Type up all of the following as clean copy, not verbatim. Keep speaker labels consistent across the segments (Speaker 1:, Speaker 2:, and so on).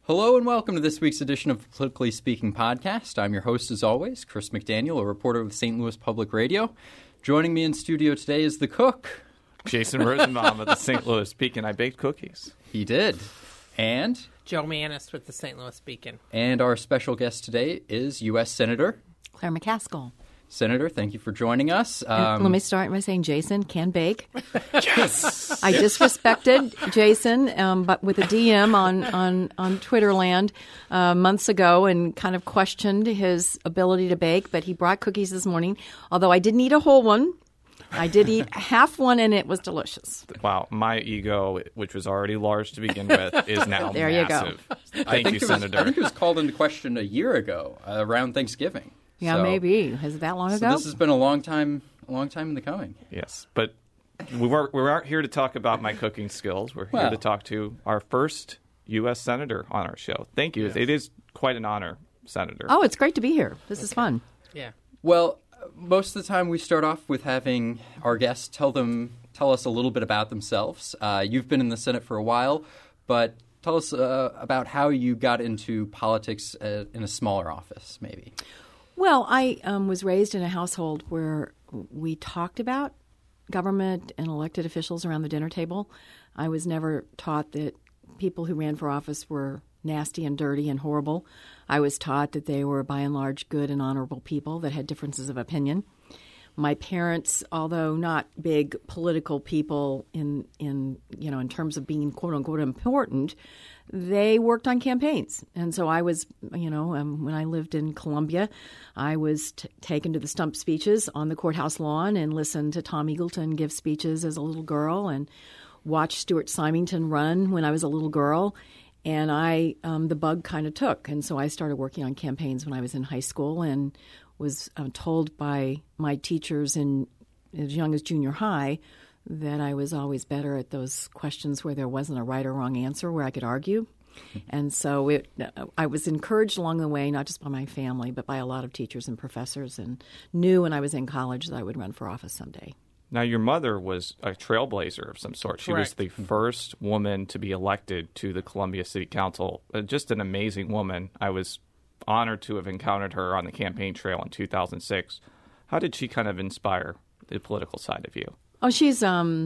Speaker 1: Hello and welcome to this week's edition of Politically Speaking Podcast. I'm your host, as always, Chris McDaniel, a reporter with St. Louis Public Radio. Joining me in studio today is the cook.
Speaker 2: Jason Rosenbaum of the St. Louis Beacon. I baked cookies.
Speaker 1: He did. And
Speaker 3: Joe Manis with the St. Louis Beacon.
Speaker 1: And our special guest today is U.S. Senator
Speaker 4: Claire McCaskill.
Speaker 1: Senator, thank you for joining us.
Speaker 4: Let me start by saying Jason can bake.
Speaker 2: Yes!
Speaker 4: I disrespected Jason, but with a DM on Twitterland months ago and kind of questioned his ability to bake. But he brought cookies this morning, although I didn't eat a whole one. I did eat half one, and it was delicious.
Speaker 2: Wow, my ego, which was already large to begin with, is now
Speaker 4: there
Speaker 2: massive.
Speaker 4: You go.
Speaker 2: Thank you, Senator.
Speaker 1: I think it was called into question a year ago, around Thanksgiving.
Speaker 4: Yeah,
Speaker 1: so,
Speaker 4: maybe. Is it that long ago?
Speaker 1: This has been a long time in the coming.
Speaker 2: Yes, but we aren't here to talk about my cooking skills. We're here to talk to our first U.S. Senator on our show. Thank you. Yes. It is quite an honor, Senator.
Speaker 4: Oh, it's great to be here. This is fun.
Speaker 3: Yeah.
Speaker 1: Well, most of the time we start off with having our guests tell us a little bit about themselves. You've been in the Senate for a while, but tell us about how you got into politics in a smaller office, maybe.
Speaker 4: Well, I was raised in a household where we talked about government and elected officials around the dinner table. I was never taught that people who ran for office were nasty and dirty and horrible. I was taught that they were, by and large, good and honorable people that had differences of opinion. My parents, although not big political people in terms of being quote unquote important, they worked on campaigns. And so I was, when I lived in Columbia, I was taken to the stump speeches on the courthouse lawn and listened to Tom Eagleton give speeches as a little girl and watched Stuart Symington run when I was a little girl. And the bug kind of took. And so I started working on campaigns when I was in high school and was told by my teachers as young as junior high that I was always better at those questions where there wasn't a right or wrong answer where I could argue. And so I was encouraged along the way, not just by my family, but by a lot of teachers and professors, and knew when I was in college that I would run for office someday.
Speaker 2: Now, your mother was a trailblazer of some sort. She was the first woman to be elected to the Columbia City Council. Just an amazing woman. I was honored to have encountered her on the campaign trail in 2006. How did she kind of inspire the political side of you?
Speaker 4: Oh, she's,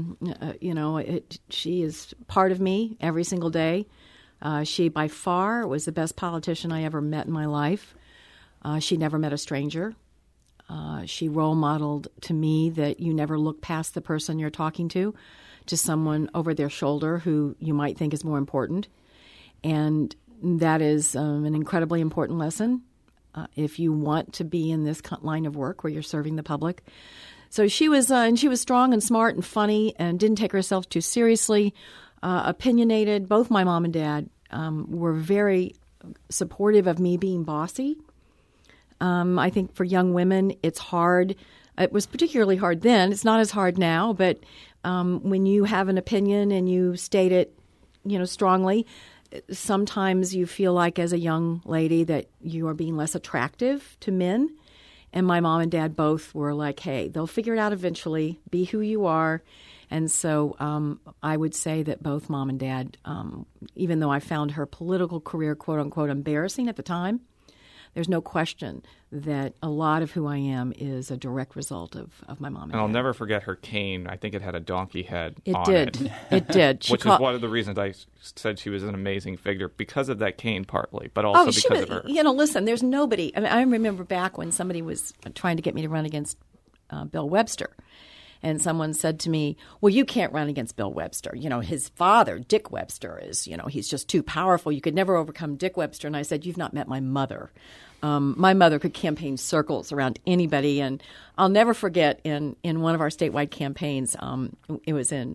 Speaker 4: she is part of me every single day. She, by far, was the best politician I ever met in my life. She never met a stranger. She role modeled to me that you never look past the person you're talking to someone over their shoulder who you might think is more important. And that is an incredibly important lesson if you want to be in this line of work where you're serving the public. So she was strong and smart and funny and didn't take herself too seriously, opinionated. Both my mom and dad were very supportive of me being bossy. I think for young women, it's hard. It was particularly hard then. It's not as hard now, but when you have an opinion and you state it, strongly, sometimes you feel like as a young lady that you are being less attractive to men. And my mom and dad both were like, hey, they'll figure it out eventually. Be who you are. And so I would say that both mom and dad, even though I found her political career, quote unquote, embarrassing at the time, there's no question that a lot of who I am is a direct result of my mom and dad.
Speaker 2: I'll never forget her cane. I think it had a donkey head on
Speaker 4: it. It did.
Speaker 2: Which is one of the reasons I said she was an amazing figure, because of that cane partly, but also because of her.
Speaker 4: Listen, there's nobody. I remember back when somebody was trying to get me to run against Bill Webster. And someone said to me, well, you can't run against Bill Webster. His father, Dick Webster, is, he's just too powerful. You could never overcome Dick Webster. And I said, you've not met my mother. My mother could campaign circles around anybody. And I'll never forget in one of our statewide campaigns, it was in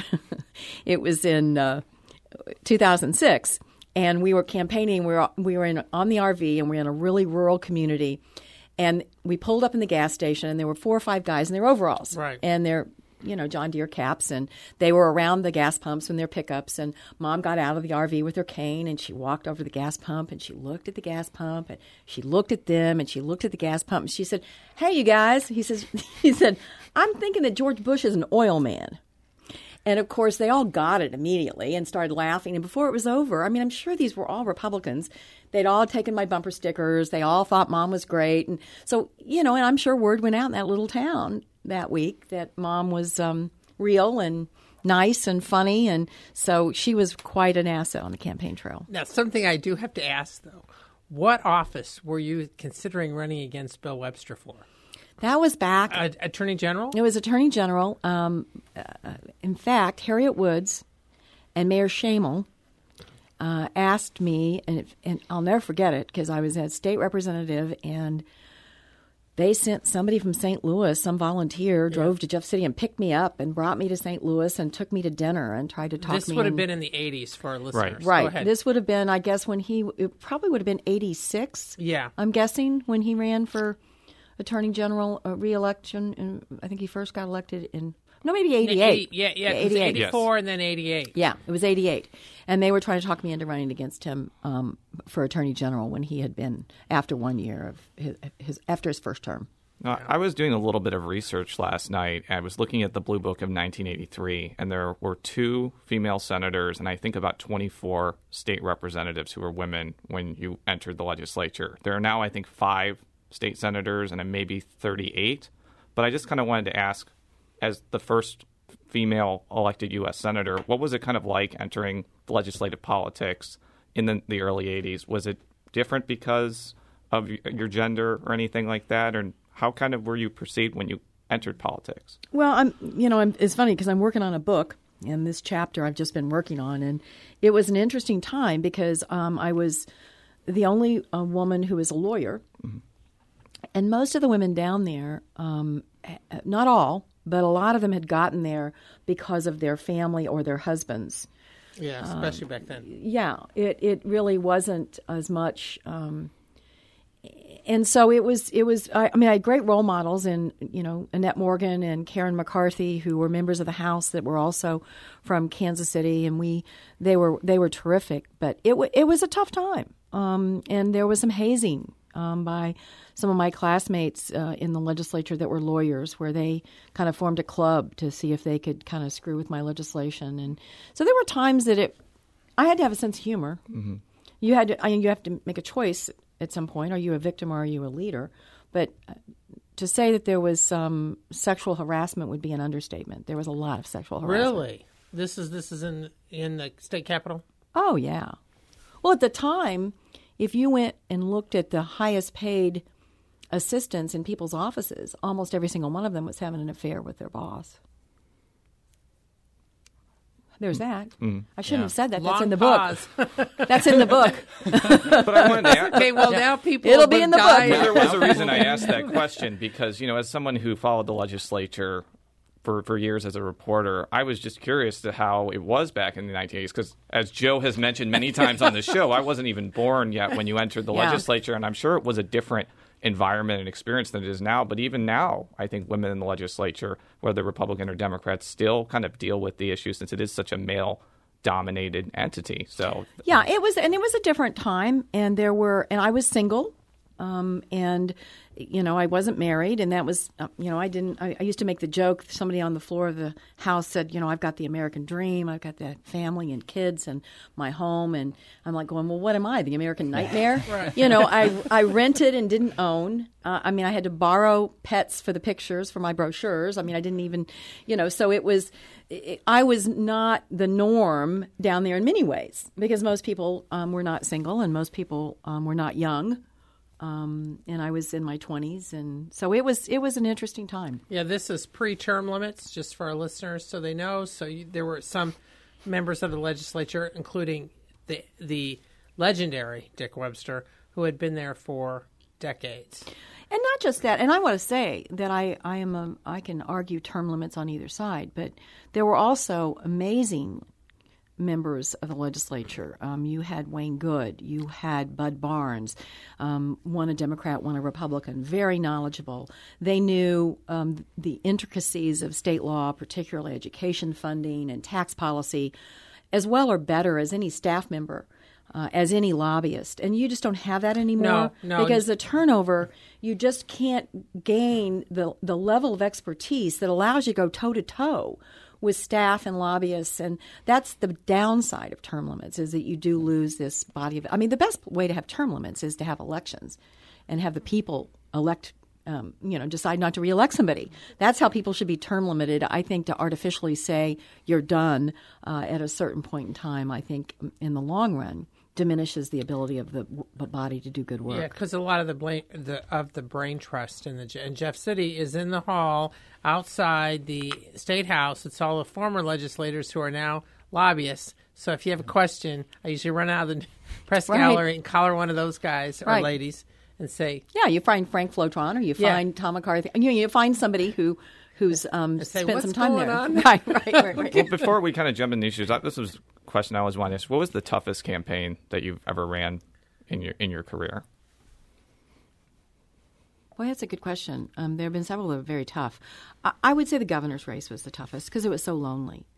Speaker 4: 2006. And we were campaigning. We were on the RV, and we were in a really rural community. And we pulled up in the gas station, and there were 4 or 5 guys in their overalls.
Speaker 3: Right.
Speaker 4: And they're, John Deere caps, and they were around the gas pumps in their pickups. And Mom got out of the RV with her cane, and she walked over to the gas pump, and she looked at the gas pump, and she looked at them, and she looked at the gas pump, and she said, hey, you guys. He said, I'm thinking that George Bush is an oil man. And, of course, they all got it immediately and started laughing. And before it was over, I mean, I'm sure these were all Republicans. They'd all taken my bumper stickers. They all thought Mom was great. And so, and I'm sure word went out in that little town that week that Mom was real and nice and funny. And so she was quite an asset on the campaign trail.
Speaker 3: Now, something I do have to ask, though. What office were you considering running against Bill Webster for?
Speaker 4: That was back.
Speaker 3: Attorney General?
Speaker 4: It was Attorney General. In fact, Harriet Woods and Mayor Shamel asked me, and I'll never forget it because I was a state representative, and they sent somebody from St. Louis, some volunteer, drove to Jeff City and picked me up and brought me to St. Louis and took me to dinner and tried to talk me.
Speaker 3: This would have been in the 80s for our listeners.
Speaker 4: Right. This would have been, I guess, it probably would have been 86.
Speaker 3: Yeah.
Speaker 4: I'm guessing when he ran for Attorney General re-election, and I think he first got elected in maybe 88.
Speaker 3: Yeah,
Speaker 4: 88.
Speaker 3: It was 84 and then 88.
Speaker 4: Yeah, it was 88. And they were trying to talk me into running against him for Attorney General when he had been after 1 year of after his first term.
Speaker 2: I was doing a little bit of research last night. I was looking at the Blue Book of 1983, and there were 2 female senators and I think about 24 state representatives who were women when you entered the legislature. There are now, I think, 5 state senators and maybe 38. But I just kind of wanted to ask, as the first female elected U.S. senator, what was it kind of like entering the legislative politics in the early 80s? Was it different because of your gender or anything like that? Or how kind of were you perceived when you entered politics?
Speaker 4: Well, it's funny because I'm working on a book, and this chapter I've just been working on, and it was an interesting time because I was the only woman who was a lawyer. Mm-hmm. And most of the women down there, not all, but a lot of them had gotten there because of their family or their husbands.
Speaker 3: Yeah, especially back then.
Speaker 4: Yeah, it really wasn't as much. And so it was. I had great role models in Annette Morgan and Karen McCarthy, who were members of the House that were also from Kansas City, and they were terrific. But it was a tough time, and there was some hazing by some of my classmates in the legislature that were lawyers, where they kind of formed a club to see if they could kind of screw with my legislation. And so there were times that I had to have a sense of humor. Mm-hmm. You have to make a choice at some point. Are you a victim or are you a leader? But to say that there was some sexual harassment would be an understatement. There was a lot of sexual harassment.
Speaker 3: Really? This is in the state capitol?
Speaker 4: Oh, yeah. Well, at the time, if you went and looked at the highest paid assistants in people's offices, almost every single one of them was having an affair with their boss. There's that. Mm. I shouldn't have said that. That's in the book. That's in the book.
Speaker 2: But I wanted to ask.
Speaker 3: Okay, well, now people
Speaker 4: It'll be in the book.
Speaker 2: Well, there was a reason I asked that question because, as someone who followed the legislature for years as a reporter, I was just curious to how it was back in the 1980s because, as Joe has mentioned many times on the show, I wasn't even born yet when you entered the legislature, and I'm sure it was a different environment and experience than it is now. But even now, I think women in the legislature, whether Republican or Democrat, still kind of deal with the issue since it is such a male-dominated entity. So
Speaker 4: yeah, it was a different time, and I was single. And I wasn't married, and that was, I used to make the joke, somebody on the floor of the house said, I've got the American dream, I've got the family and kids and my home, and I'm like going, well, what am I, the American nightmare? Right. I rented and didn't own. I had to borrow pets for the pictures for my brochures. I didn't even, so I was not the norm down there in many ways because most people were not single and most people were not young. And I was in my 20s, and so it was an interesting time.
Speaker 3: Yeah, this is pre-term limits, just for our listeners so they know. So there were some members of the legislature, including the legendary Dick Webster, who had been there for decades.
Speaker 4: And not just that. And I want to say that I can argue term limits on either side, but there were also amazing members of the legislature. You had Wayne Good. You had Bud Barnes, one a Democrat, one a Republican, very knowledgeable. They knew the intricacies of state law, particularly education funding and tax policy, as well or better as any staff member, as any lobbyist. And you just don't have that anymore.
Speaker 3: No.
Speaker 4: Because the turnover, you just can't gain the level of expertise that allows you to go toe-to-toe with staff and lobbyists, and that's the downside of term limits, is that you do lose this body of – I mean, the best way to have term limits is to have elections and have the people elect decide not to reelect somebody. That's how people should be term limited. I think to artificially say you're done at a certain point in time, I think in the long run diminishes the ability of the body to do good work.
Speaker 3: Yeah, because a lot of the brain trust and Jeff City is in the hall outside the State House. It's all the former legislators who are now lobbyists. So if you have a question, I usually run out of the press gallery and collar one of those guys or ladies and say,
Speaker 4: yeah, you find Frank Flotron or you find Tom McCarthy. You find somebody who's spent some time there.
Speaker 3: On?
Speaker 4: Right.
Speaker 2: Well, before we kind of jump into issues, this was a question I always wanted to ask. What was the toughest campaign that you've ever ran in your career?
Speaker 4: Well, that's a good question. There have been several that are very tough. I would say the governor's race was the toughest because it was so lonely.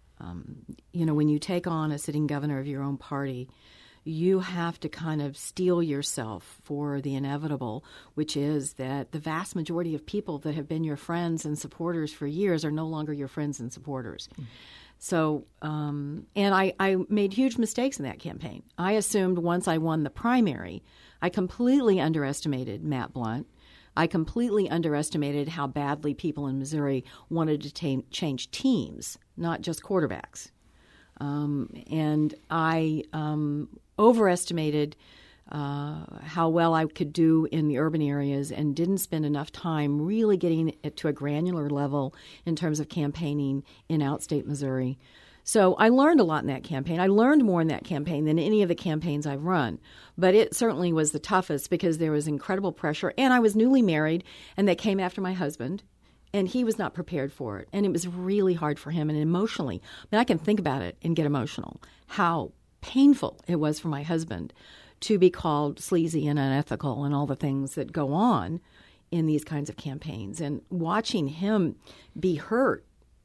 Speaker 4: When you take on a sitting governor of your own party, you have to kind of steel yourself for the inevitable, which is that the vast majority of people that have been your friends and supporters for years are no longer your friends and supporters. So, and I made huge mistakes in that campaign. I assumed once I won the primary, I completely underestimated Matt Blunt. I completely underestimated how badly people in Missouri wanted to change teams, not just quarterbacks. And I overestimated how well I could do in the urban areas and didn't spend enough time really getting it to a granular level in terms of campaigning in outstate Missouri. So I learned a lot in that campaign. I learned more in that campaign than any of the campaigns I've run. But it certainly was the toughest because there was incredible pressure. And I was newly married, and they came after my husband. And he was not prepared for it. And it was really hard for him and emotionally. I mean, I can think about it and get emotional, how painful it was for my husband to be called sleazy and unethical and all the things that go on in these kinds of campaigns. And watching him be hurt,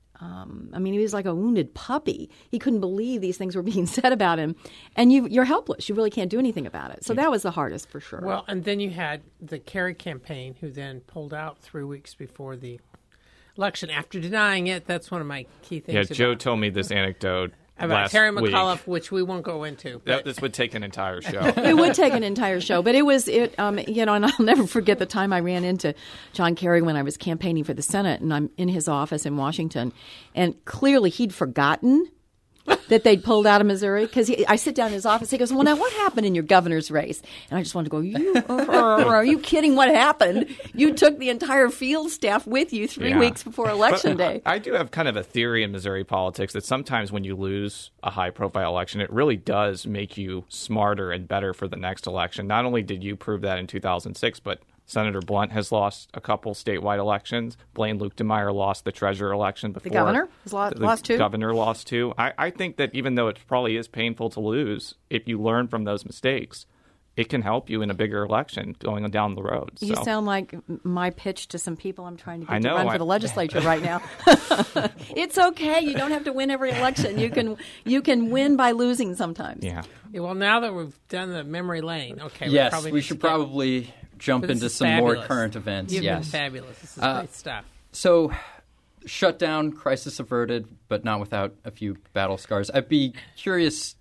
Speaker 4: he was like a wounded puppy. He couldn't believe these things were being said about him. And you're helpless. You really can't do anything about it. So that was the hardest for sure.
Speaker 3: Well, and then you had the Kerry campaign, who then pulled out 3 weeks before the election after denying it. That's one of my key things.
Speaker 2: Yeah, Joe told me this anecdote
Speaker 3: about Terry McAuliffe, which we won't go into.
Speaker 2: This would take an entire show.
Speaker 4: It would take an entire show, but and I'll never forget the time I ran into John Kerry when I was campaigning for the Senate, and I'm in his office in Washington, and clearly he'd forgotten that they'd pulled out of Missouri, because I sit down in his office. He goes, "Well, now what happened in your governor's race?" And I just wanted to go, are you kidding? What happened? You took the entire field staff with you 3 weeks before Election Day.
Speaker 2: I do have kind of a theory in Missouri politics that sometimes when you lose a high-profile election, it really does make you smarter and better for the next election. Not only did you prove that in 2006, but Senator Blunt has lost a couple statewide elections. Blaine Luetkemeyer lost the treasurer election before.
Speaker 4: The governor has lost two.
Speaker 2: The governor lost two. I think that even though it probably is painful to lose, if you learn from those mistakes, it can help you in a bigger election going down the road.
Speaker 4: You sound like my pitch to some people I'm trying to get
Speaker 2: to
Speaker 4: run for the legislature right now. It's okay. You don't have to win every election. You can win by losing sometimes.
Speaker 2: Yeah.
Speaker 3: Well, now that we've done the memory lane, okay.
Speaker 1: Yes, we should probably jump into some
Speaker 3: fabulous.
Speaker 1: more current events.
Speaker 3: You've
Speaker 1: yes.
Speaker 3: been fabulous. This is great stuff.
Speaker 1: So, shutdown, crisis averted, but not without a few battle scars. I'd be curious.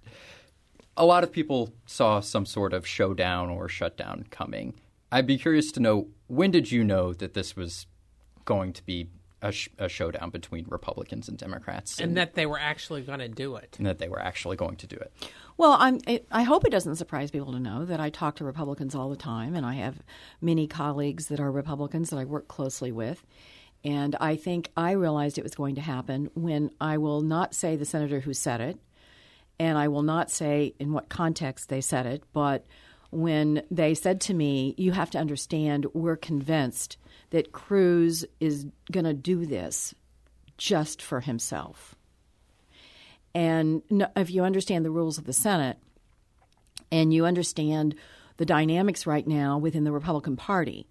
Speaker 1: A lot of people saw some sort of showdown or shutdown coming. I'd be curious to know, when did you know that this was going to be a showdown between Republicans and Democrats?
Speaker 3: And that they were actually going to do it.
Speaker 1: And that they were actually going to do it.
Speaker 4: Well, I hope it doesn't surprise people to know that I talk to Republicans all the time, and I have many colleagues that are Republicans that I work closely with. And I think I realized it was going to happen when I will not say the senator who said it, and I will not say in what context they said it, but when they said to me, "You have to understand, we're convinced that Cruz is going to do this just for himself." And if you understand the rules of the Senate and you understand the dynamics right now within the Republican Party,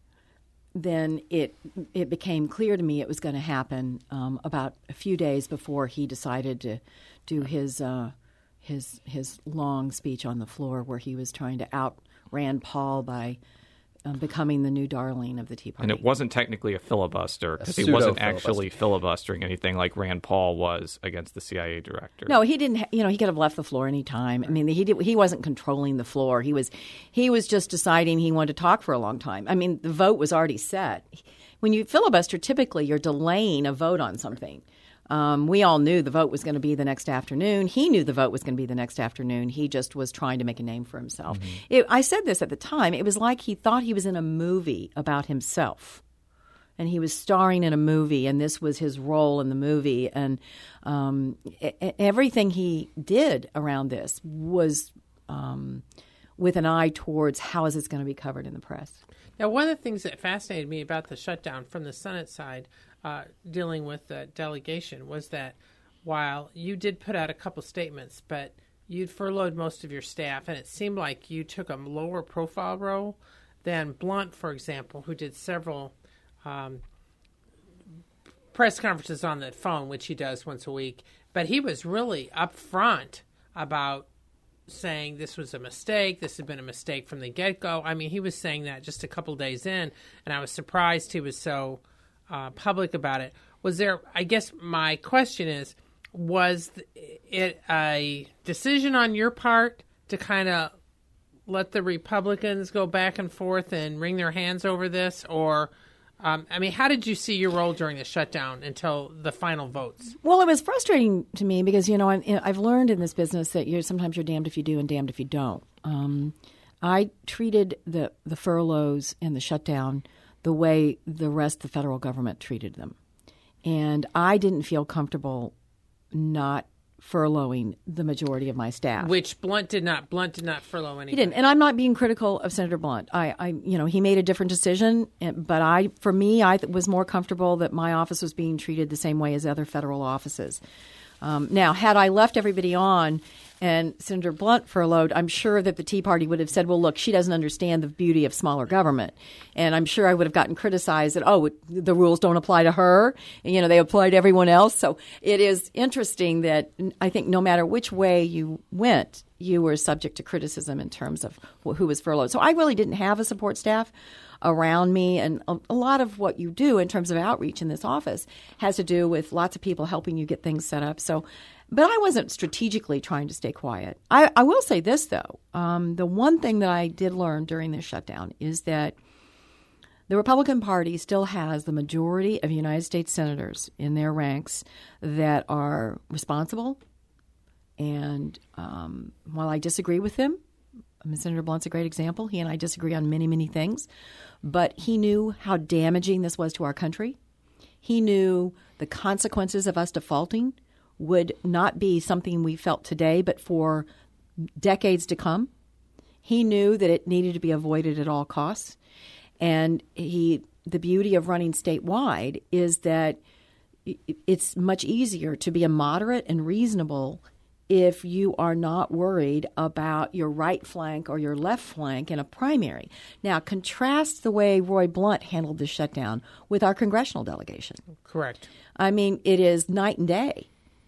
Speaker 4: then it became clear to me it was going to happen about a few days before he decided to do his long speech on the floor, where he was trying to out Rand Paul by becoming the new darling of the Tea Party.
Speaker 2: And it wasn't technically a filibuster because he wasn't actually filibustering anything like Rand Paul was against the CIA director.
Speaker 4: No, he didn't. He could have left the floor any time. I mean, he wasn't controlling the floor. He was just deciding he wanted to talk for a long time. I mean, the vote was already set. When you filibuster, typically you're delaying a vote on something. We all knew the vote was going to be the next afternoon. He knew the vote was going to be the next afternoon. He just was trying to make a name for himself. I said this at the time. It was like he thought he was in a movie about himself. And he was starring in a movie, and this was his role in the movie. And everything he did around this was with an eye towards how is this going to be covered in the press.
Speaker 3: Now, one of the things that fascinated me about the shutdown from the Senate side dealing with the delegation was that while you did put out a couple statements, but you'd furloughed most of your staff, and it seemed like you took a lower profile role than Blunt, for example, who did several press conferences on the phone, which he does once a week. But he was really upfront about saying this was a mistake. This had been a mistake from the get-go. I mean, he was saying that just a couple days in, and I was surprised he was so public about it. Was there, I guess my question is, was it a decision on your part to kind of let the Republicans go back and forth and wring their hands over this? Or, I mean, how did you see your role during the shutdown until the final votes?
Speaker 4: Well, it was frustrating to me because, I've learned in this business that sometimes you're damned if you do and damned if you don't. I treated the furloughs and the shutdown the way the rest of the federal government treated them. And I didn't feel comfortable not furloughing the majority of my staff.
Speaker 3: Which Blunt did not furlough anybody.
Speaker 4: He didn't. And I'm not being critical of Senator Blunt. He made a different decision, but I was more comfortable that my office was being treated the same way as other federal offices. Now, had I left everybody on and Senator Blunt furloughed, I'm sure that the Tea Party would have said, well, look, she doesn't understand the beauty of smaller government. And I'm sure I would have gotten criticized that, the rules don't apply to her. And, they apply to everyone else. So it is interesting that I think no matter which way you went, you were subject to criticism in terms of who was furloughed. So I really didn't have a support staff around me. And a lot of what you do in terms of outreach in this office has to do with lots of people helping you get things set up. But I wasn't strategically trying to stay quiet. I will say this, though. The one thing that I did learn during this shutdown is that the Republican Party still has the majority of United States senators in their ranks that are responsible. And while I disagree with him, Senator Blunt's a great example. He and I disagree on many, many things. But he knew how damaging this was to our country. He knew the consequences of us defaulting would not be something we felt today, but for decades to come. He knew that it needed to be avoided at all costs. And the beauty of running statewide is that it's much easier to be a moderate and reasonable if you are not worried about your right flank or your left flank in a primary. Now, contrast the way Roy Blunt handled the shutdown with our congressional delegation.
Speaker 3: Correct.
Speaker 4: I mean, it is night and day.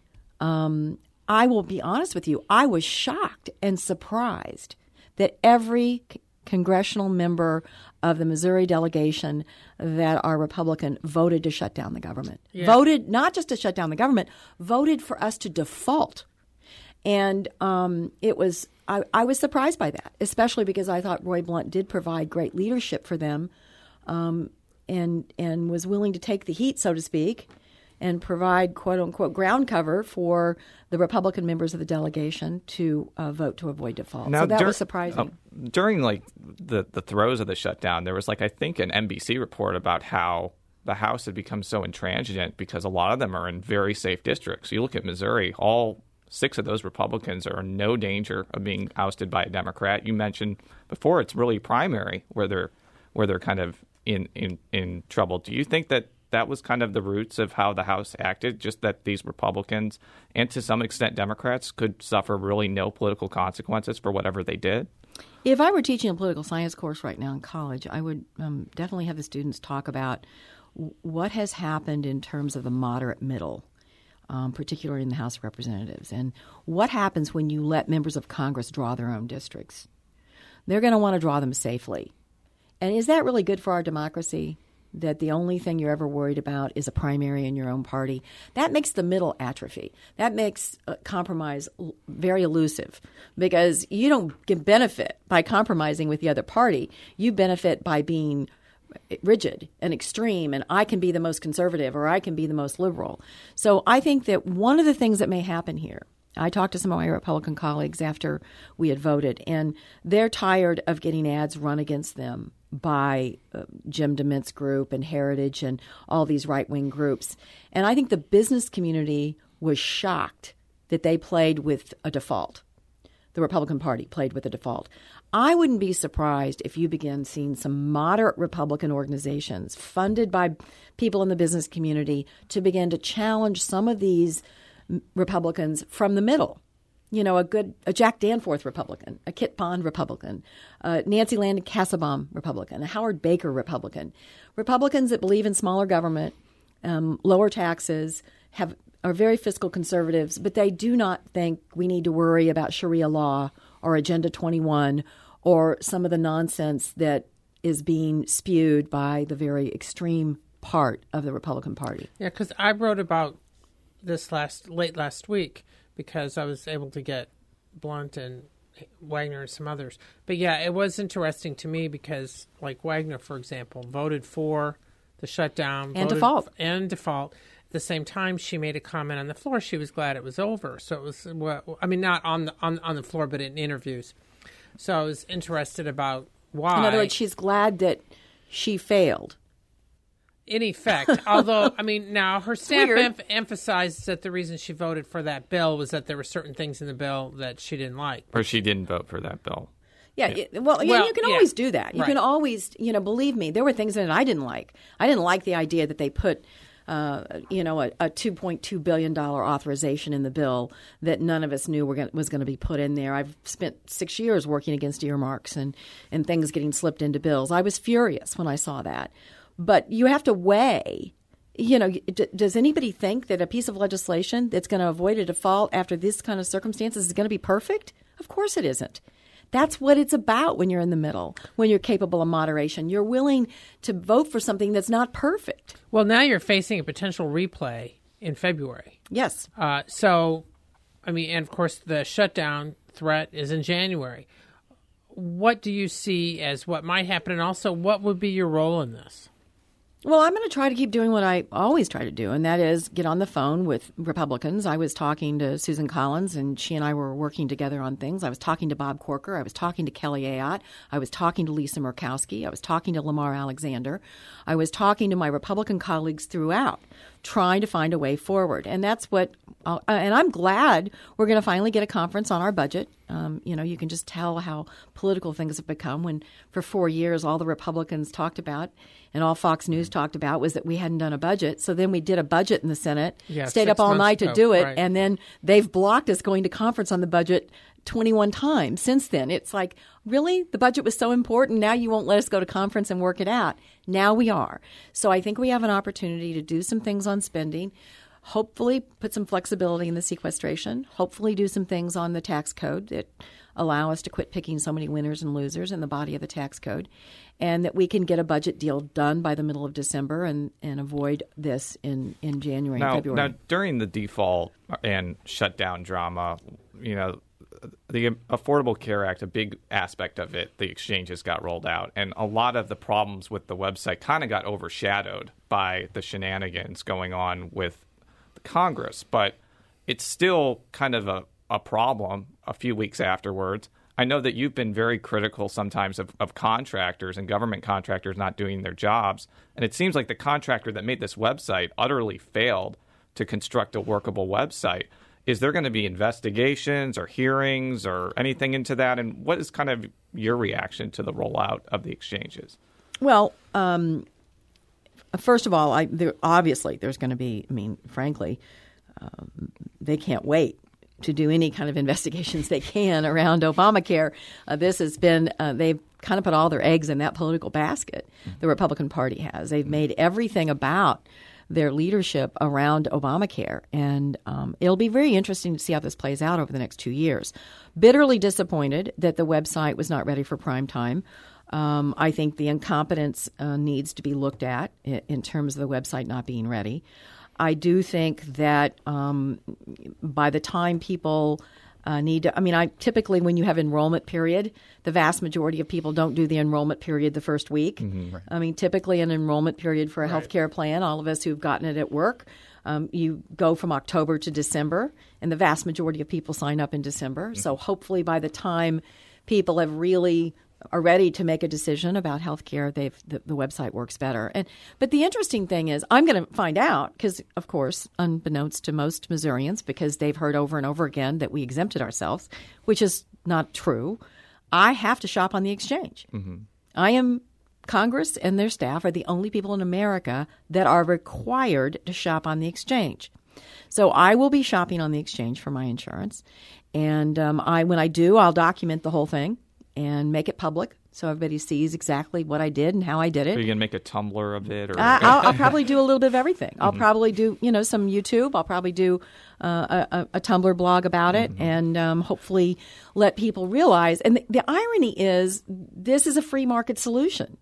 Speaker 4: I will be honest with you. I was shocked and surprised that every congressional member of the Missouri delegation that are Republican voted to shut down the government. Yeah. Voted not just to shut down the government, voted for us to default. And I was surprised by that, especially because I thought Roy Blunt did provide great leadership for them and was willing to take the heat, so to speak, and provide, quote unquote, ground cover for the Republican members of the delegation to vote to avoid default.
Speaker 2: Now,
Speaker 4: so that was surprising.
Speaker 2: During the throes of the shutdown, there was I think an NBC report about how the House had become so intransigent because a lot of them are in very safe districts. So you look at Missouri, all 6 of those Republicans are in no danger of being ousted by a Democrat. You mentioned before it's really primary where they're kind of in trouble. Do you think that was kind of the roots of how the House acted, just that these Republicans and to some extent Democrats could suffer really no political consequences for whatever they did?
Speaker 4: If I were teaching a political science course right now in college, I would definitely have the students talk about what has happened in terms of the moderate middle, particularly in the House of Representatives, and what happens when you let members of Congress draw their own districts. They're going to want to draw them safely. And is that really good for our democracy? That the only thing you're ever worried about is a primary in your own party? That makes the middle atrophy. That makes compromise very elusive, because you don't get benefit by compromising with the other party. You benefit by being rigid and extreme, and I can be the most conservative or I can be the most liberal. So I think that one of the things that may happen here, I talked to some of my Republican colleagues after we had voted, and they're tired of getting ads run against them by Jim DeMint's group and Heritage and all these right-wing groups. And I think the business community was shocked that they played with a default. The Republican Party played with a default. I wouldn't be surprised if you begin seeing some moderate Republican organizations funded by people in the business community to begin to challenge some of these Republicans from the middle. You know, a Jack Danforth Republican, a Kit Bond Republican, Nancy Landon Kassebaum Republican, a Howard Baker Republican. Republicans that believe in smaller government, lower taxes, are very fiscal conservatives, but they do not think we need to worry about Sharia law or Agenda 21 or some of the nonsense that is being spewed by the very extreme part of the Republican Party.
Speaker 3: Yeah, because I wrote about this late last week because I was able to get Blunt and Wagner and some others. But yeah, it was interesting to me because, like Wagner, for example, voted for the shutdown
Speaker 4: and default.
Speaker 3: At the same time, she made a comment on the floor. She was glad it was over. So it was, well, I mean, not on the floor, but in interviews. So I was interested about why.
Speaker 4: In other words, she's glad that she failed.
Speaker 3: In effect, although, I mean, now her staff emphasizes that the reason she voted for that bill was that there were certain things in the bill that she didn't like.
Speaker 2: Or she didn't vote for that bill.
Speaker 4: Yeah. Well, you can always do that. You can always, believe me, there were things in it I didn't like. I didn't like the idea that they put a $2.2 billion authorization in the bill that none of us knew was going to be put in there. I've spent 6 years working against earmarks and things getting slipped into bills. I was furious when I saw that. But you have to weigh, does anybody think that a piece of legislation that's going to avoid a default after this kind of circumstances is going to be perfect? Of course it isn't. That's what it's about when you're in the middle, when you're capable of moderation. You're willing to vote for something that's not perfect.
Speaker 3: Well, now you're facing a potential replay in February.
Speaker 4: Yes.
Speaker 3: And of course, the shutdown threat is in January. What do you see as what might happen? And also, what would be your role in this?
Speaker 4: Well, I'm going to try to keep doing what I always try to do, and that is get on the phone with Republicans. I was talking to Susan Collins, and she and I were working together on things. I was talking to Bob Corker. I was talking to Kelly Ayotte. I was talking to Lisa Murkowski. I was talking to Lamar Alexander. I was talking to my Republican colleagues throughout, trying to find a way forward. And that's what and I'm glad we're going to finally get a conference on our budget. You can just tell how political things have become when for 4 years all the Republicans talked about and all Fox News talked about was that we hadn't done a budget. So then we did a budget in the Senate, stayed up all night to do it, and then they've blocked us going to conference on the budget 21 times since then. It's like, really? The budget was so important. Now you won't let us go to conference and work it out. Now we are. So I think we have an opportunity to do some things on spending, hopefully put some flexibility in the sequestration, hopefully do some things on the tax code that allow us to quit picking so many winners and losers in the body of the tax code, and that we can get a budget deal done by the middle of December and avoid this in January and February.
Speaker 2: Now, during the default and shutdown drama, the Affordable Care Act, a big aspect of it, the exchanges got rolled out. And a lot of the problems with the website kind of got overshadowed by the shenanigans going on with the Congress. But it's still kind of a problem a few weeks afterwards. I know that you've been very critical sometimes of contractors and government contractors not doing their jobs. And it seems like the contractor that made this website utterly failed to construct a workable website. Is there going to be investigations or hearings or anything into that? And what is kind of your reaction to the rollout of the exchanges?
Speaker 4: Well, first of all, obviously there's going to be, frankly, they can't wait to do any kind of investigations they can around Obamacare. This has been, they've kind of put all their eggs in that political basket, the Republican Party has. They've made everything about their leadership around Obamacare. And it'll be very interesting to see how this plays out over the next 2 years. Bitterly disappointed that the website was not ready for prime time. I think the incompetence needs to be looked at in terms of the website not being ready. I do think that by the time people need to, typically when you have enrollment period, the vast majority of people don't do the enrollment period the first week.
Speaker 1: Mm-hmm. Right.
Speaker 4: Typically an enrollment period for a healthcare plan, all of us who've gotten it at work, you go from October to December, and the vast majority of people sign up in December. Mm-hmm. So hopefully by the time people have really are ready to make a decision about healthcare, the website works better. But the interesting thing is, I'm going to find out because, of course, unbeknownst to most Missourians, because they've heard over and over again that we exempted ourselves, which is not true. I have to shop on the exchange. Mm-hmm. Congress and their staff are the only people in America that are required to shop on the exchange. So I will be shopping on the exchange for my insurance. And when I do, I'll document the whole thing and make it public so everybody sees exactly what I did and how I did it.
Speaker 2: Are you going to make a Tumblr of it? Or
Speaker 4: I'll probably do a little bit of everything. I'll probably do, some YouTube. I'll probably do a Tumblr blog about it and hopefully let people realize. And the irony is this is a free market solution.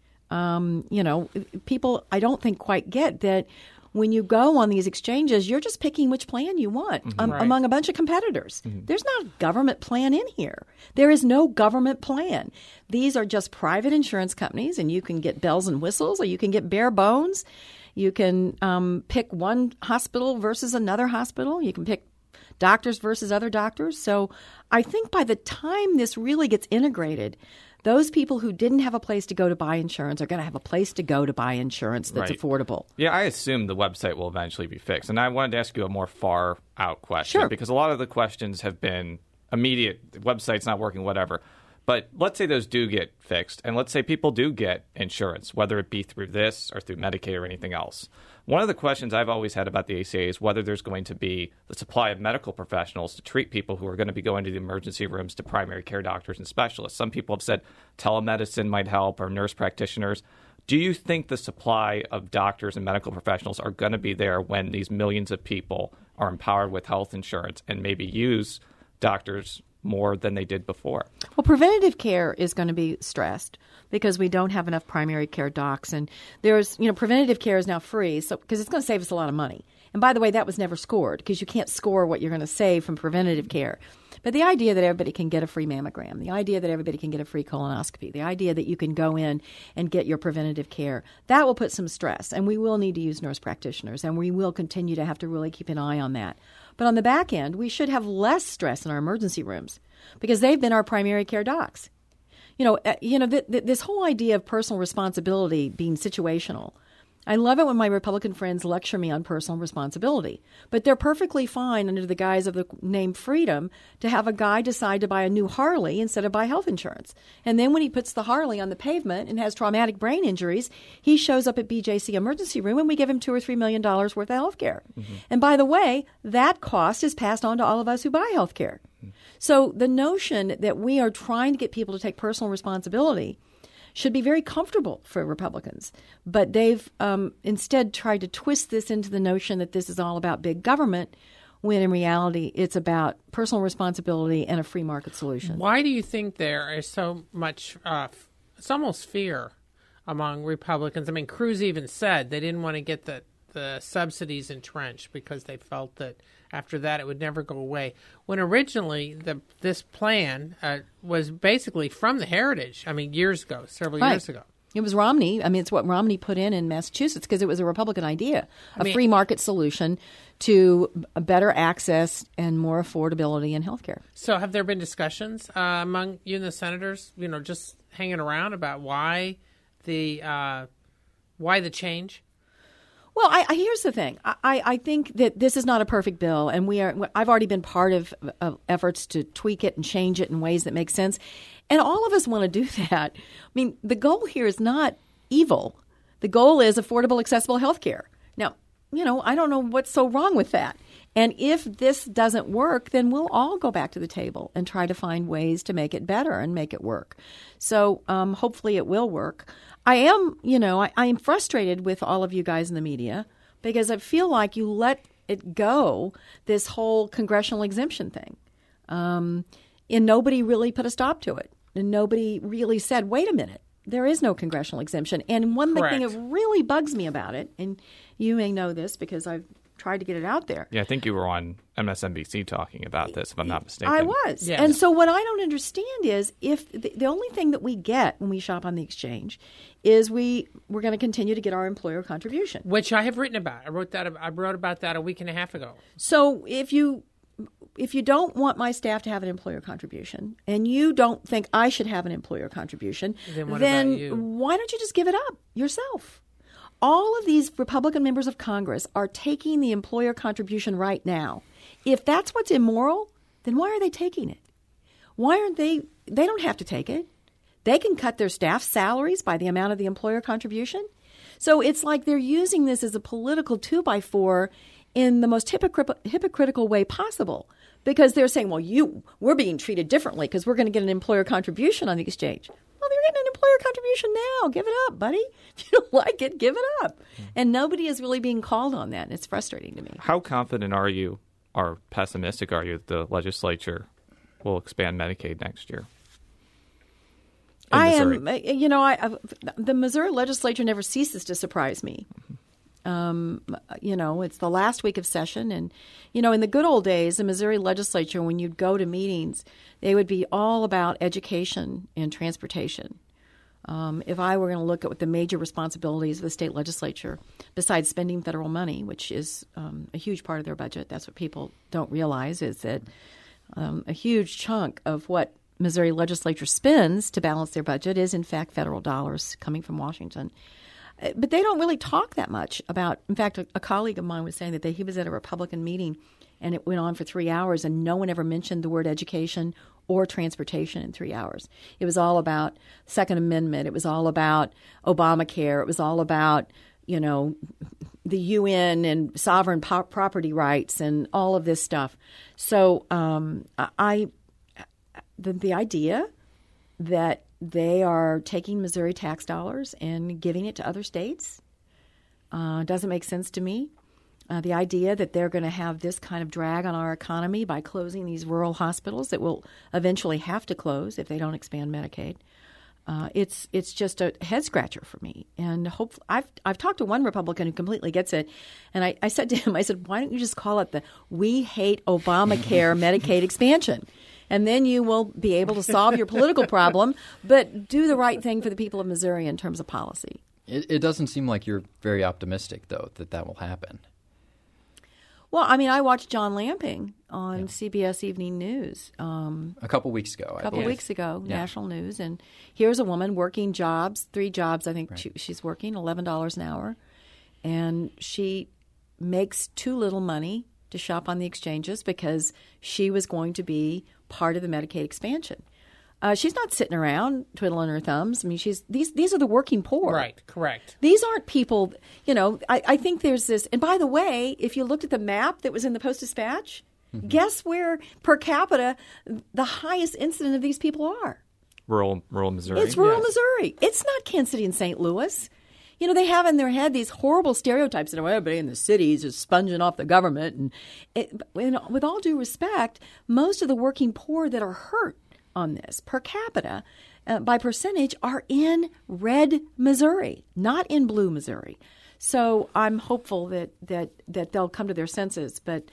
Speaker 4: People I don't think quite get that when you go on these exchanges, you're just picking which plan you want among a bunch of competitors. Mm-hmm. There's not a government plan in here. There is no government plan. These are just private insurance companies, and you can get bells and whistles or you can get bare bones. You can pick one hospital versus another hospital. You can pick doctors versus other doctors. So I think by the time this really gets integrated, those people who didn't have a place to go to buy insurance are going to have a place to go to buy insurance that's affordable.
Speaker 2: Yeah, I assume the website will eventually be fixed. And I wanted to ask you a more far-out question.
Speaker 4: Sure.
Speaker 2: Because a lot of the questions have been immediate, the website's not working, whatever. But let's say those do get fixed, and let's say people do get insurance, whether it be through this or through Medicaid or anything else. One of the questions I've always had about the ACA is whether there's going to be the supply of medical professionals to treat people who are going to be going to the emergency rooms to primary care doctors and specialists. Some people have said telemedicine might help or nurse practitioners. Do you think the supply of doctors and medical professionals are going to be there when these millions of people are empowered with health insurance and maybe use doctors more than they did before?
Speaker 4: Well, preventative care is going to be stressed because we don't have enough primary care docs. And there's, preventative care is now free because it's going to save us a lot of money. And by the way, that was never scored because you can't score what you're going to save from preventative care. But the idea that everybody can get a free mammogram, the idea that everybody can get a free colonoscopy, the idea that you can go in and get your preventative care, that will put some stress. And we will need to use nurse practitioners, and we will continue to have to really keep an eye on that. But on the back end, we should have less stress in our emergency rooms because they've been our primary care docs. This whole idea of personal responsibility being situational. I love it when my Republican friends lecture me on personal responsibility, but they're perfectly fine under the guise of the name freedom to have a guy decide to buy a new Harley instead of buy health insurance. And then when he puts the Harley on the pavement and has traumatic brain injuries, he shows up at BJC emergency room and we give him $2 or $3 million worth of health care. Mm-hmm. And by the way, that cost is passed on to all of us who buy health care. Mm-hmm. So the notion that we are trying to get people to take personal responsibility should be very comfortable for Republicans. But they've instead tried to twist this into the notion that this is all about big government, when in reality it's about personal responsibility and a free market solution.
Speaker 3: Why do you think there is so much, it's almost fear among Republicans? I mean, Cruz even said they didn't want to get the subsidies entrenched because they felt that after that it would never go away. When originally this plan was basically from the Heritage, several years ago.
Speaker 4: It was Romney. It's what Romney put in Massachusetts because it was a Republican idea, free market solution to better access and more affordability in healthcare.
Speaker 3: So have there been discussions among you and the senators, just hanging around about why the change?
Speaker 4: Well, here's the thing. I think that this is not a perfect bill, and I've already been part of efforts to tweak it and change it in ways that make sense. And all of us want to do that. The goal here is not evil. The goal is affordable, accessible health care. Now, I don't know what's so wrong with that. And if this doesn't work, then we'll all go back to the table and try to find ways to make it better and make it work. So hopefully it will work. I am frustrated with all of you guys in the media because I feel like you let it go, this whole congressional exemption thing. And nobody really put a stop to it. nobody really said, wait a minute, there is no congressional exemption. And one thing that really bugs me about it, and you may know this because I've tried to get it out there.
Speaker 2: Yeah, I think you were on MSNBC talking about this, if I'm not mistaken.
Speaker 4: I was. Yes. And so what I don't understand is if the only thing that we get when we shop on the exchange is we're going to continue to get our employer contribution.
Speaker 3: Which I have written about. I wrote about that a week and a half ago.
Speaker 4: So if you don't want my staff to have an employer contribution and you don't think I should have an employer contribution,
Speaker 3: then
Speaker 4: why don't you just give it up yourself? All of these Republican members of Congress are taking the employer contribution right now. If that's what's immoral, then why are they taking it? Why aren't they don't have to take it. They can cut their staff salaries by the amount of the employer contribution. So it's like they're using this as a political 2x4 in the most hypocritical way possible, because they're saying, well, we're being treated differently because we're going to get an employer contribution on the exchange. Well, they're getting an employer contribution now. Give it up, buddy. If you don't like it, give it up. And nobody is really being called on that, and it's frustrating to me.
Speaker 2: How confident are you, or pessimistic are you, that the legislature will expand Medicaid next year?
Speaker 4: I am. The Missouri legislature never ceases to surprise me. It's the last week of session. And, in the good old days, the Missouri legislature, when you'd go to meetings, they would be all about education and transportation. If I were going to look at what the major responsibilities of the state legislature, besides spending federal money, which is a huge part of their budget, that's what people don't realize, is that a huge chunk of what Missouri legislature spends to balance their budget is, in fact, federal dollars coming from Washington. But they don't really talk that much about – in fact, a colleague of mine was saying that he was at a Republican meeting and it went on for 3 hours and no one ever mentioned the word education or transportation in 3 hours. It was all about Second Amendment. It was all about Obamacare. It was all about, the UN and sovereign property rights and all of this stuff. So the idea that they are taking Missouri tax dollars and giving it to other states doesn't make sense to me. The idea that they're going to have this kind of drag on our economy by closing these rural hospitals that will eventually have to close if they don't expand Medicaid, it's just a head scratcher for me. And hopefully, I've talked to one Republican who completely gets it, and I said to him, why don't you just call it the "We Hate Obamacare Medicaid Expansion"? And then you will be able to solve your political problem, but do the right thing for the people of Missouri in terms of policy.
Speaker 1: It doesn't seem like you're very optimistic, though, that will happen.
Speaker 4: Well, I watched John Lamping on CBS Evening News.
Speaker 1: A couple weeks ago, I believe.
Speaker 4: Weeks ago, national news. And here's a woman working jobs, 3 jobs, I think she's working, $11 an hour. And she makes too little money to shop on the exchanges because she was going to be part of the Medicaid expansion. She's not sitting around twiddling her thumbs. These are the working poor.
Speaker 3: Right, correct.
Speaker 4: These aren't people, I think there's this. And by the way, if you looked at the map that was in the Post-Dispatch, guess where per capita the highest incident of these people are?
Speaker 2: Rural Missouri.
Speaker 4: It's rural Missouri. It's not Kansas City and St. Louis. They have in their head these horrible stereotypes that everybody in the cities is sponging off the government. And with all due respect, most of the working poor that are hurt on this per capita by percentage are in red Missouri, not in blue Missouri. So I'm hopeful that they'll come to their senses. But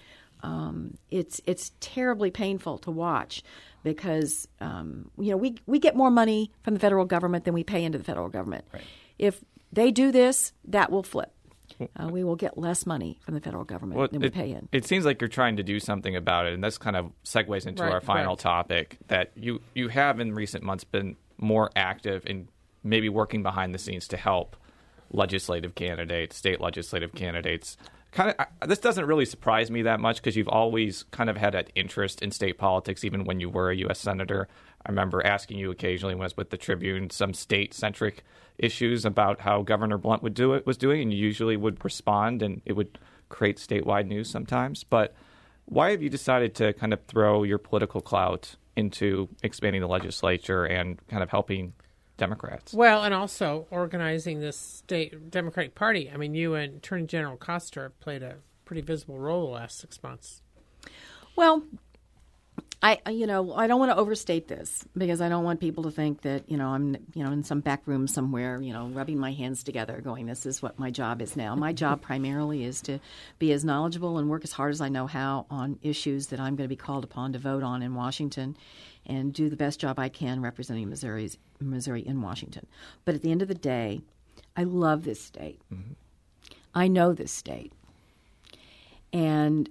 Speaker 4: it's terribly painful to watch because we get more money from the federal government than we pay into the federal government.
Speaker 1: Right.
Speaker 4: If they do this, that will flip. We will get less money from the federal government than we pay in.
Speaker 2: It seems like you're trying to do something about it, and this kind of segues into our final topic, that you have in recent months been more active in maybe working behind the scenes to help legislative candidates, state legislative candidates. This doesn't really surprise me that much because you've always kind of had an interest in state politics, even when you were a U.S. Senator. I remember asking you occasionally when I was with the Tribune some state-centric issues about how Governor Blunt was doing, and you usually would respond, and it would create statewide news sometimes. But why have you decided to kind of throw your political clout into expanding the legislature and kind of helping Democrats?
Speaker 3: Well, and also organizing this state Democratic Party. You and Attorney General Koster have played a pretty visible role the last 6 months.
Speaker 4: Well, I don't want to overstate this because I don't want people to think that, I'm, in some back room somewhere, rubbing my hands together going, this is what my job is now. My job primarily is to be as knowledgeable and work as hard as I know how on issues that I'm going to be called upon to vote on in Washington and do the best job I can representing Missouri in Washington. But at the end of the day, I love this state. Mm-hmm. I know this state. And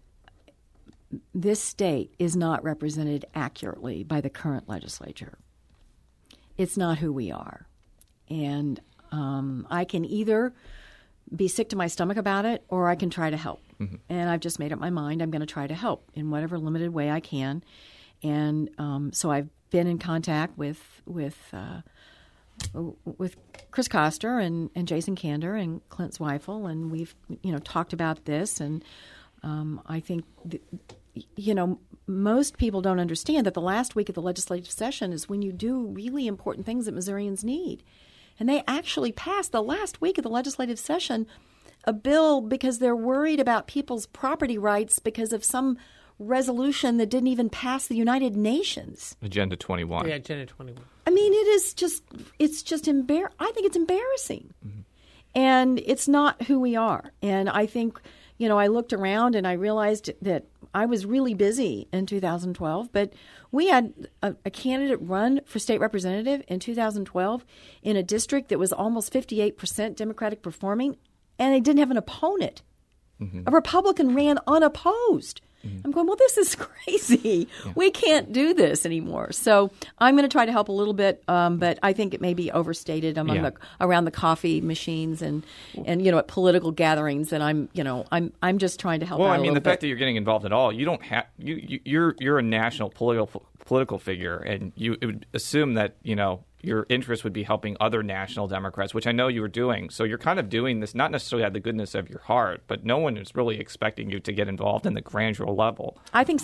Speaker 4: this state is not represented accurately by the current legislature. It's not who we are. And I can either be sick to my stomach about it or I can try to help. Mm-hmm. And I've just made up my mind I'm going to try to help in whatever limited way I can. And so I've been in contact with Chris Koster and Jason Kander and Clint Zweifel, and we've talked about this. And I think most people don't understand that the last week of the legislative session is when you do really important things that Missourians need. And they actually passed the last week of the legislative session a bill because they're worried about people's property rights because of some resolution that didn't even pass the United Nations.
Speaker 2: Agenda 21.
Speaker 3: Yeah, Agenda 21.
Speaker 4: I mean, it's just I think it's embarrassing. Mm-hmm. And it's not who we are. And I think, I looked around and I realized that I was really busy in 2012, but we had a candidate run for state representative in 2012 in a district that was almost 58% Democratic performing, and they didn't have an opponent. Mm-hmm. A Republican ran unopposed. Mm-hmm. I'm going, well, this is crazy. Yeah. We can't do this anymore. So I'm going to try to help a little bit, but I think it may be overstated around the coffee machines and at political gatherings. And I'm just trying to help.
Speaker 2: Well,
Speaker 4: out
Speaker 2: I mean,
Speaker 4: the
Speaker 2: fact that you're getting involved at all, you don't have you're a national political figure, and you would assume that your interest would be helping other national Democrats, which I know you were doing. So you're kind of doing this not necessarily out of the goodness of your heart, but no one is really expecting you to get involved in the grandeur level.
Speaker 4: I think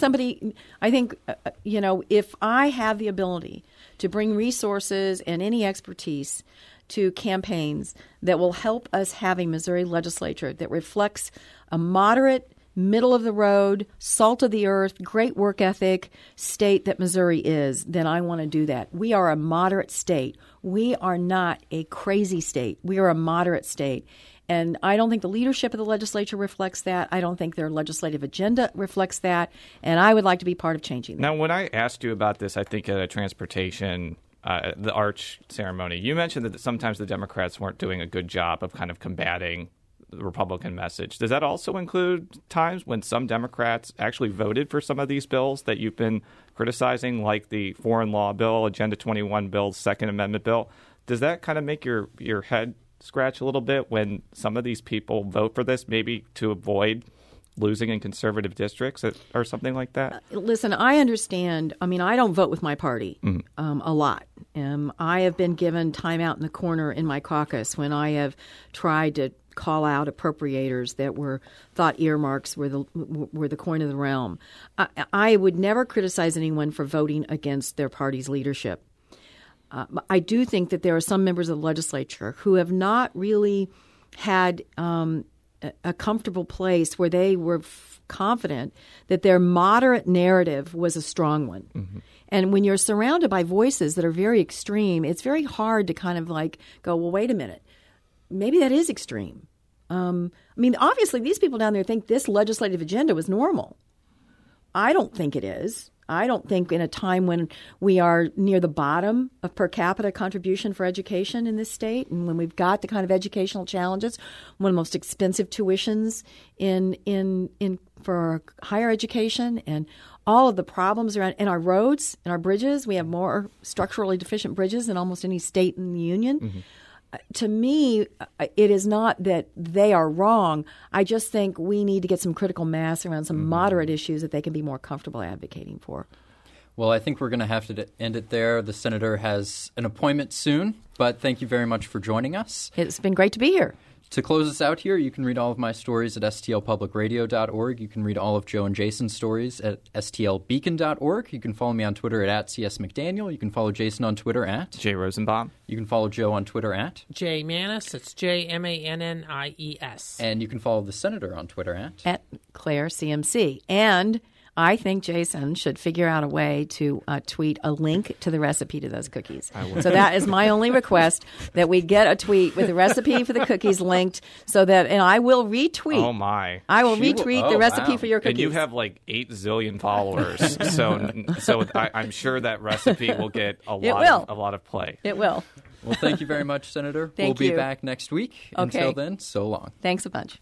Speaker 4: if I have the ability to bring resources and any expertise to campaigns that will help us have a Missouri legislature that reflects a moderate, middle-of-the-road, salt-of-the-earth, great work ethic state that Missouri is, then I want to do that. We are a moderate state. We are not a crazy state. We are a moderate state. And I don't think the leadership of the legislature reflects that. I don't think their legislative agenda reflects that. And I would like to be part of changing that.
Speaker 2: Now, when I asked you about this, I think at a transportation the Arch ceremony, you mentioned that sometimes the Democrats weren't doing a good job of kind of combating the Republican message. Does that also include times when some Democrats actually voted for some of these bills that you've been criticizing, like the Foreign Law Bill, Agenda 21 bill, Second Amendment bill? Does that kind of make your head scratch a little bit when some of these people vote for this, maybe to avoid losing in conservative districts or something like that?
Speaker 4: Listen, I understand. I mean, I don't vote with my party a lot. I have been given time out in the corner in my caucus when I have tried to call out appropriators that were thought earmarks were the coin of the realm. I would never criticize anyone for voting against their party's leadership. I do think that there are some members of the legislature who have not really had a comfortable place where they were confident that their moderate narrative was a strong one. Mm-hmm. And when you're surrounded by voices that are very extreme, it's very hard to kind of like go, well, wait a minute. Maybe that is extreme. I mean, obviously, these people down there think this legislative agenda was normal. I don't think it is. I don't think in a time when we are near the bottom of per capita contribution for education in this state, and when we've got the kind of educational challenges, one of the most expensive tuitions in for higher education, and all of the problems around in our roads and our bridges. We have more structurally deficient bridges than almost any state in the union. Mm-hmm. To me, it is not that they are wrong. I just think we need to get some critical mass around some moderate issues that they can be more comfortable advocating for.
Speaker 1: Well, I think we're going to have to end it there. The senator has an appointment soon, but thank you very much for joining us.
Speaker 4: It's been great to be here.
Speaker 1: To close us out here, you can read all of my stories at stlpublicradio.org. You can read all of Joe and Jason's stories at stlbeacon.org. You can follow me on Twitter at @CSMcDaniel. You can follow Jason on Twitter at
Speaker 2: Jay Rosenbaum.
Speaker 1: You can follow Joe on Twitter at
Speaker 3: Jay Mannis. It's JMANNIES.
Speaker 1: And you can follow the senator on Twitter at
Speaker 4: Claire CMC. And I think Jason should figure out a way to tweet a link to the recipe to those cookies. So that is my only request, that we get a tweet with the recipe for the cookies linked, and I will retweet.
Speaker 2: Oh my!
Speaker 4: I will retweet the recipe for your cookies.
Speaker 2: And you have like 8 zillion followers, so I'm sure that recipe will get a lot of play.
Speaker 4: It will.
Speaker 1: Well, thank you very much, Senator.
Speaker 4: Thank
Speaker 1: we'll
Speaker 4: you.
Speaker 1: be back next week.
Speaker 4: Okay.
Speaker 1: Until then, so long.
Speaker 4: Thanks a bunch.